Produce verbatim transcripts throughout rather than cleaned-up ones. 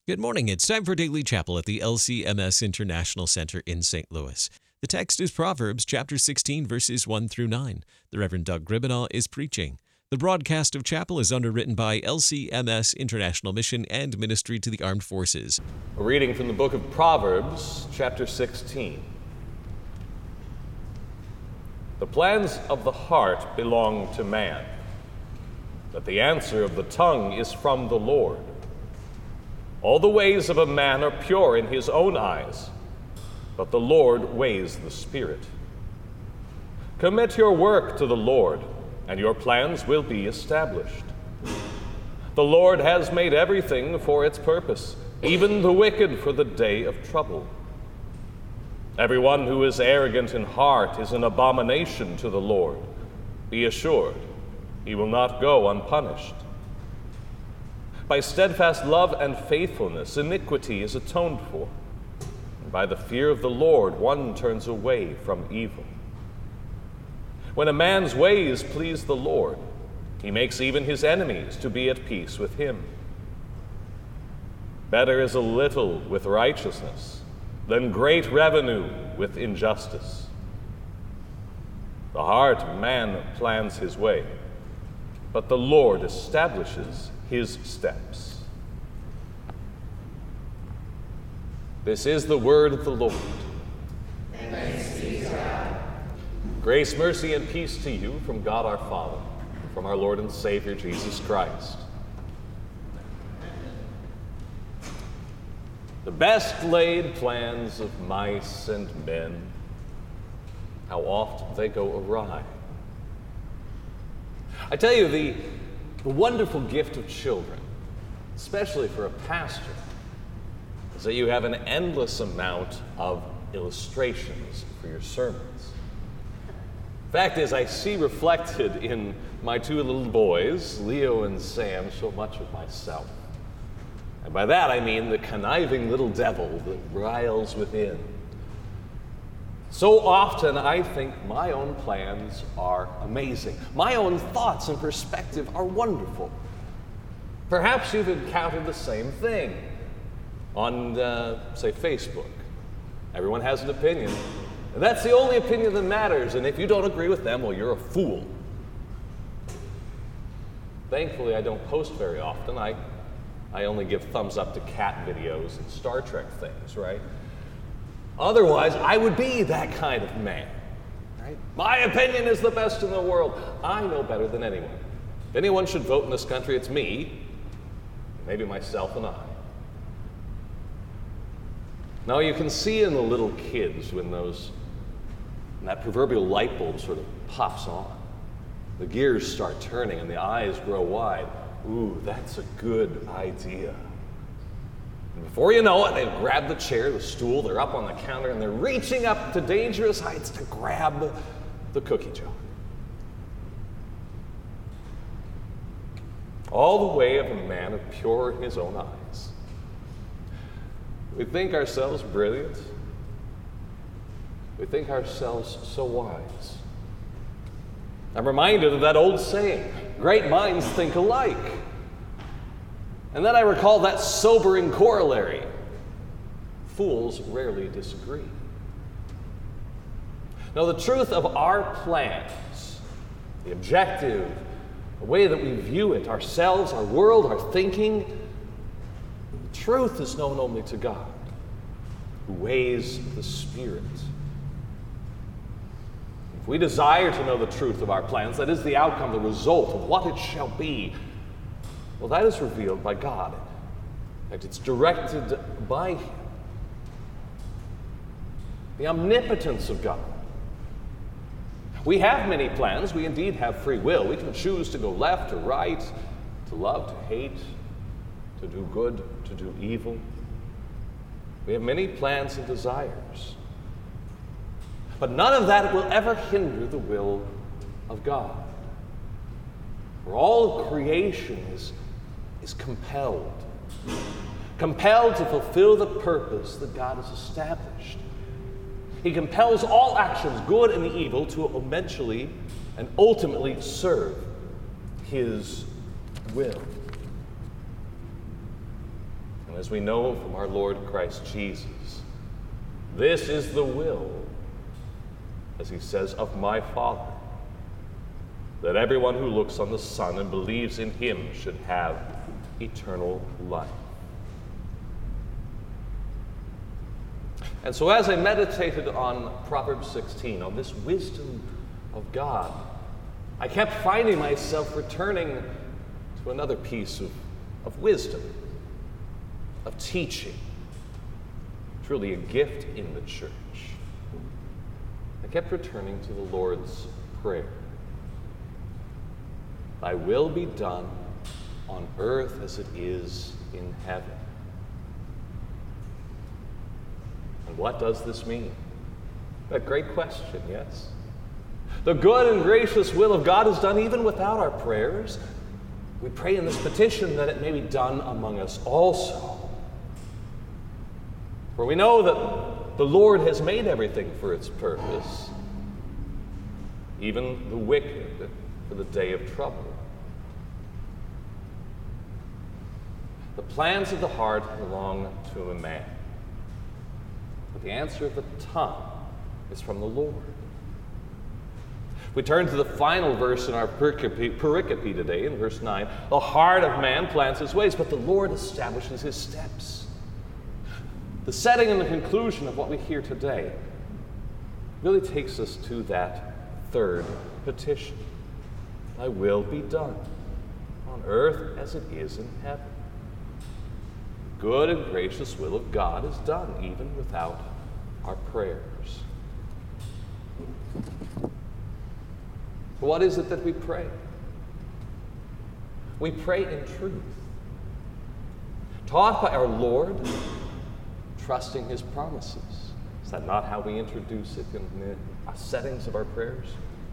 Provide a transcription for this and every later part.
Good morning. It's time for Daily Chapel at the L C M S International Center in Saint Louis. The text is Proverbs chapter sixteen, verses one through nine. The Reverend Doug Gribbenall is preaching. The broadcast of chapel is underwritten by L C M S International Mission and Ministry to the Armed Forces. A reading from the book of Proverbs, chapter sixteen. The plans of the heart belong to man, but the answer of the tongue is from the Lord. All the ways of a man are pure in his own eyes, but the Lord weighs the spirit. Commit your work to the Lord, and your plans will be established. The Lord has made everything for its purpose, even the wicked for the day of trouble. Everyone who is arrogant in heart is an abomination to the Lord. Be assured, he will not go unpunished. By steadfast love and faithfulness, iniquity is atoned for. And by the fear of the Lord, one turns away from evil. When a man's ways please the Lord, he makes even his enemies to be at peace with him. Better is a little with righteousness than great revenue with injustice. The heart of man plans his way, but the Lord establishes his steps. This is the word of the Lord. Thanks be to God. Grace, mercy, and peace to you from God our Father, and from our Lord and Savior Jesus Christ. The best laid plans of mice and men, how oft they go awry. I tell you, the The wonderful gift of children, especially for a pastor, is that you have an endless amount of illustrations for your sermons. Fact is, I see reflected in my two little boys, Leo and Sam, so much of myself. And by that I mean the conniving little devil that riles within. So often I think my own plans are amazing. My own thoughts and perspective are wonderful. Perhaps you've encountered the same thing on, uh, say, Facebook. Everyone has an opinion, and that's the only opinion that matters, and if you don't agree with them, well, you're a fool. Thankfully, I don't post very often. I, I only give thumbs up to cat videos and Star Trek things, right? Otherwise, I would be that kind of man. Right? My opinion is the best in the world. I know better than anyone. If anyone should vote in this country, it's me, maybe myself and I. Now, you can see in the little kids when those, when that proverbial light bulb sort of pops on. The gears start turning and the eyes grow wide. Ooh, that's a good idea. And before you know it, they've grabbed the chair, the stool, they're up on the counter, and they're reaching up to dangerous heights to grab the cookie jar. All the way of a man of pure in his own eyes. We think ourselves brilliant. We think ourselves so wise. I'm reminded of that old saying, great minds think alike. And then I recall that sobering corollary, fools rarely disagree. Now, the truth of our plans, the objective, the way that we view it, ourselves, our world, our thinking, the truth is known only to God, who weighs the spirit. If we desire to know the truth of our plans, that is the outcome, the result of what it shall be, well, that is revealed by God. In fact, it's directed by Him. The omnipotence of God. We have many plans. We indeed have free will. We can choose to go left or right, to love, to hate, to do good, to do evil. We have many plans and desires. But none of that will ever hinder the will of God. For all of creation is is compelled, compelled to fulfill the purpose that God has established. He compels all actions, good and evil, to eventually and ultimately serve His will. And as we know from our Lord Christ Jesus, this is the will, as he says, of my Father, that everyone who looks on the Son and believes in him should have eternal life. And so as I meditated on Proverbs sixteen, on this wisdom of God, I kept finding myself returning to another piece of, of wisdom, of teaching, truly a gift in the church. I kept returning to the Lord's Prayer. Thy will be done on earth as it is in heaven. And what does this mean? A great question, yes? The good and gracious will of God is done even without our prayers. We pray in this petition that it may be done among us also. For we know that the Lord has made everything for its purpose, even the wicked for the day of trouble. The plans of the heart belong to a man, but the answer of the tongue is from the Lord. We turn to the final verse in our pericope, pericope today, in verse nine. The heart of man plans his ways, but the Lord establishes his steps. The setting and the conclusion of what we hear today really takes us to that third petition. Thy will be done on earth as it is in heaven. The good and gracious will of God is done even without our prayers. What is it that we pray? We pray in truth, taught by our Lord, trusting his promises. Is that not how we introduce it in the settings of our prayers?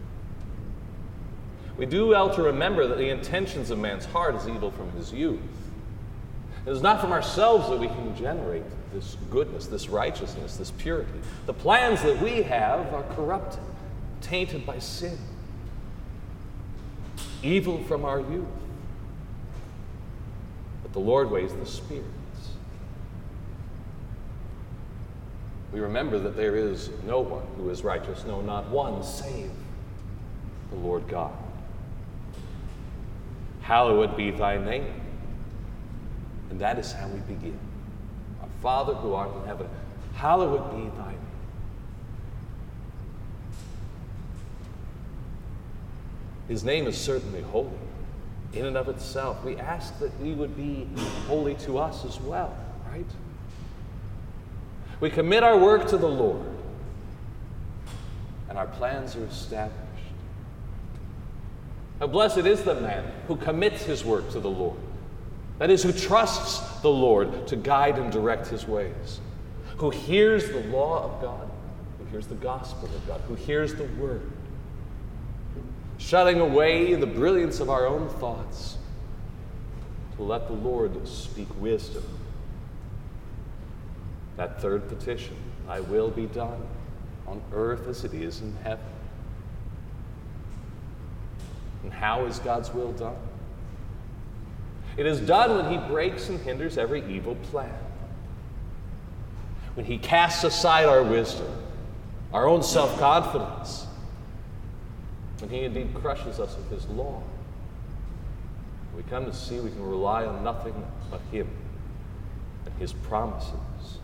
We do well to remember that the intentions of man's heart is evil from his youth. It is not from ourselves that we can generate this goodness, this righteousness, this purity. The plans that we have are corrupted, tainted by sin. Evil from our youth. But the Lord weighs the spirits. We remember that there is no one who is righteous, no, not one, save the Lord God. Hallowed be thy name. And that is how we begin. Our Father who art in heaven, hallowed be thy name. His name is certainly holy in and of itself. We ask that we would be holy to us as well, right? We commit our work to the Lord, and our plans are established. How blessed is the man who commits his work to the Lord. That is, who trusts the Lord to guide and direct his ways, who hears the law of God, who hears the gospel of God, who hears the word, shutting away the brilliance of our own thoughts to let the Lord speak wisdom. That third petition, thy will be done on earth as it is in heaven. And how is God's will done? It is done when he breaks and hinders every evil plan. When he casts aside our wisdom, our own self-confidence. When he indeed crushes us with his law. We come to see we can rely on nothing but him and his promises.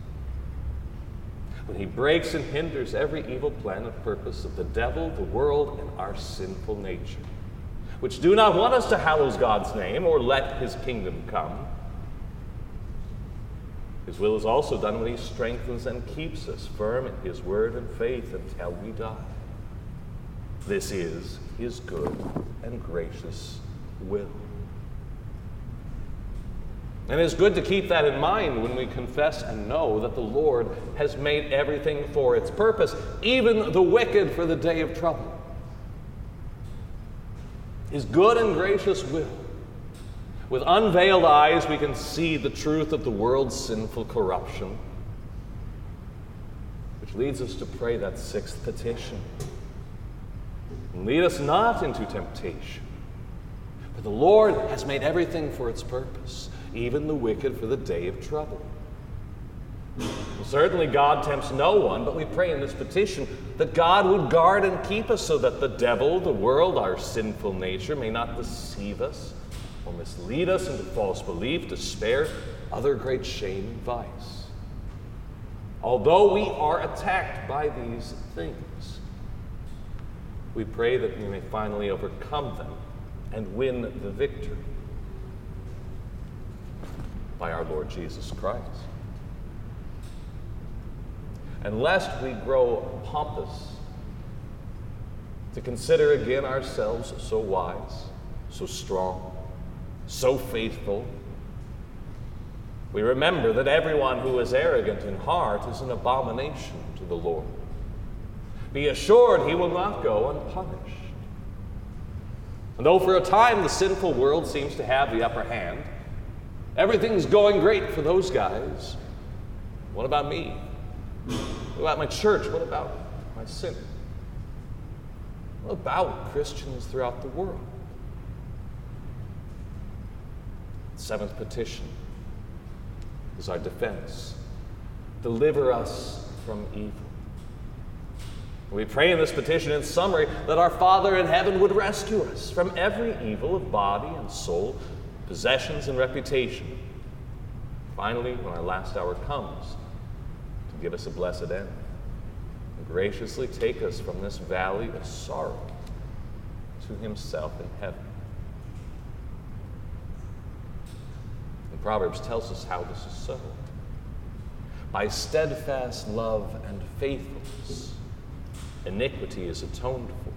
When he breaks and hinders every evil plan and purpose of the devil, the world, and our sinful nature, which do not want us to hallow God's name or let his kingdom come. His will is also done when he strengthens and keeps us firm in his word and faith until we die. This is his good and gracious will. And it's good to keep that in mind when we confess and know that the Lord has made everything for its purpose, even the wicked for the day of trouble. His good and gracious will. With unveiled eyes, we can see the truth of the world's sinful corruption, which leads us to pray that sixth petition. And lead us not into temptation, for the Lord has made everything for its purpose, even the wicked for the day of trouble. Certainly God tempts no one, but we pray in this petition that God would guard and keep us so that the devil, the world, our sinful nature may not deceive us or mislead us into false belief, despair, other great shame and vice. Although we are attacked by these things, we pray that we may finally overcome them and win the victory by our Lord Jesus Christ. And lest we grow pompous to consider again ourselves so wise, so strong, so faithful, we remember that everyone who is arrogant in heart is an abomination to the Lord. Be assured he will not go unpunished. And though for a time the sinful world seems to have the upper hand, everything's going great for those guys. What about me? What about my church? What about my sin? What about Christians throughout the world? The seventh petition is our defense. Deliver us from evil. We pray in this petition, in summary, that our Father in heaven would rescue us from every evil of body and soul, possessions and reputation. Finally, when our last hour comes, to give us a blessed end, and graciously take us from this valley of sorrow to himself in heaven. And Proverbs tells us how this is so. By steadfast love and faithfulness, iniquity is atoned for.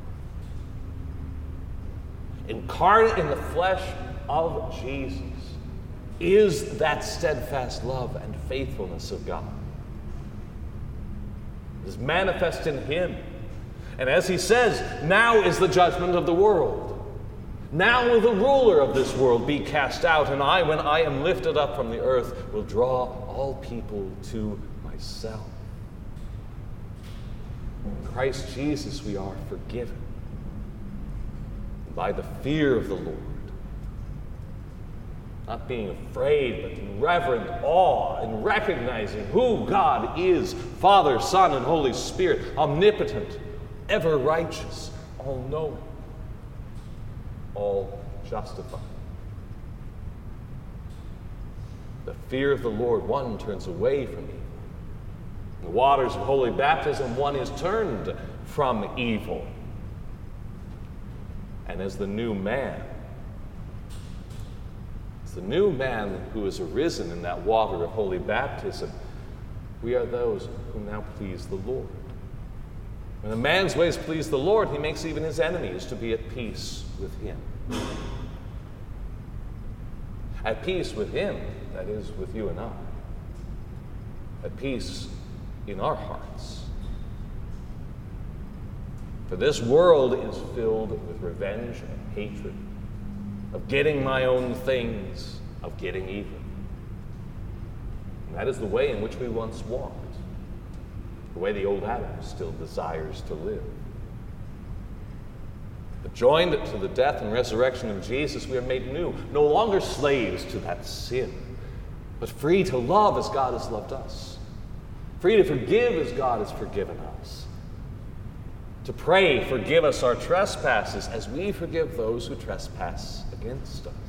Incarnate in the flesh of Jesus is that steadfast love and faithfulness of God. It is manifest in him. And as he says, now is the judgment of the world. Now will the ruler of this world be cast out, and I, when I am lifted up from the earth, will draw all people to myself. In Christ Jesus we are forgiven by the fear of the Lord. Not being afraid, but in reverent awe and recognizing who God is, Father, Son, and Holy Spirit, omnipotent, ever righteous, all-knowing, all justified. The fear of the Lord, one turns away from evil. In the waters of holy baptism, one is turned from evil. And as the new man, as the new man who is arisen in that water of holy baptism, we are those who now please the Lord. When a man's ways please the Lord, he makes even his enemies to be at peace with him. At peace with him, that is, with you and I. At peace in our hearts. For this world is filled with revenge and hatred, of getting my own things, of getting even. And that is the way in which we once walked, the way the old Adam still desires to live. But joined to the death and resurrection of Jesus, we are made new, no longer slaves to that sin, but free to love as God has loved us, free to forgive as God has forgiven us, to pray, forgive us our trespasses as we forgive those who trespass against us.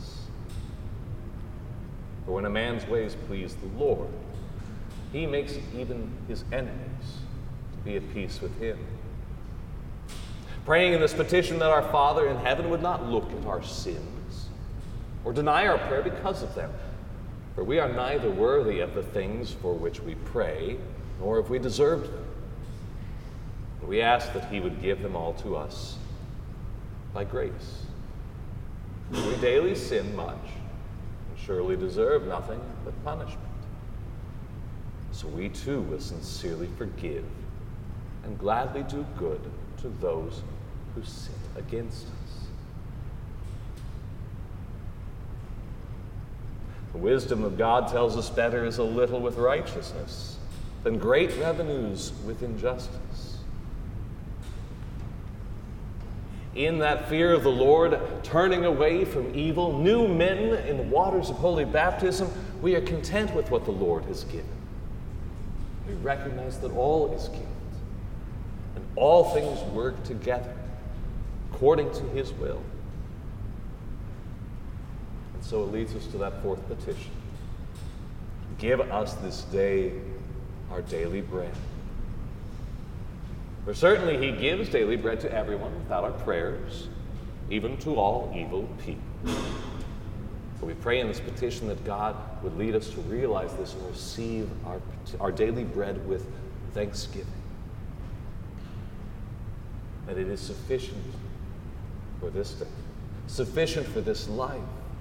For when a man's ways please the Lord, he makes even his enemies to be at peace with him. Praying in this petition that our Father in heaven would not look at our sins or deny our prayer because of them, for we are neither worthy of the things for which we pray, nor have we deserved them. And we ask that he would give them all to us by grace. For we daily sin much, and surely deserve nothing but punishment. So we too will sincerely forgive and gladly do good to those who sin against us. The wisdom of God tells us better is a little with righteousness than great revenues with injustice. In that fear of the Lord, turning away from evil, new men in the waters of holy baptism, we are content with what the Lord has given. We recognize that all is gift, and all things work together according to his will. And so it leads us to that fourth petition. Give us this day our daily bread. For certainly he gives daily bread to everyone without our prayers, even to all evil people. So we pray in this petition that God would lead us to realize this and receive our, our daily bread with thanksgiving. That it is sufficient for this day, sufficient for this life.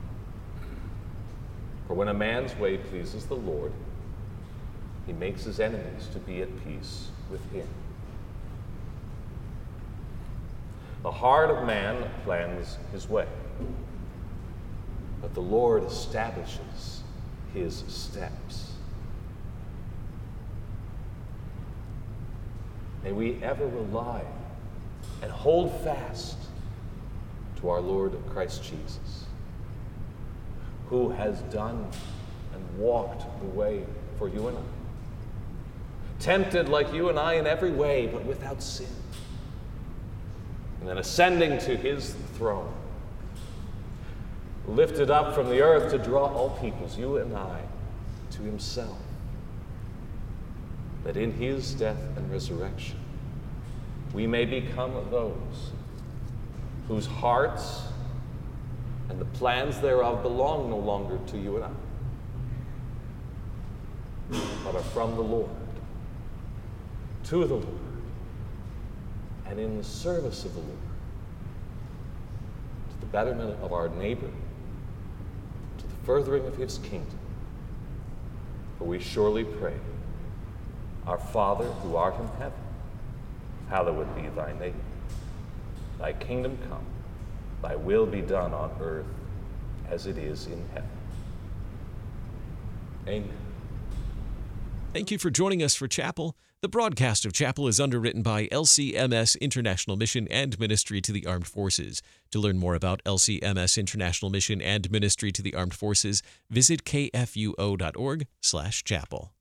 For when a man's way pleases the Lord, he makes his enemies to be at peace with him. The heart of man plans his way, but the Lord establishes his steps. May we ever rely and hold fast to our Lord Christ Jesus, who has done and walked the way for you and I, tempted like you and I in every way, but without sin. And then ascending to his throne, lifted up from the earth to draw all peoples, you and I, to himself. That in his death and resurrection, we may become those whose hearts and the plans thereof belong no longer to you and I, but are from the Lord, to the Lord, and in the service of the Lord, to the betterment of our neighbor, to the furthering of his kingdom. For we surely pray, our Father who art in heaven, hallowed be thy name. Thy kingdom come, thy will be done on earth as it is in heaven. Amen. Thank you for joining us for Chapel. The broadcast of Chapel is underwritten by L C M S International Mission and Ministry to the Armed Forces. To learn more about L C M S International Mission and Ministry to the Armed Forces, visit k f u o dot org slash chapel.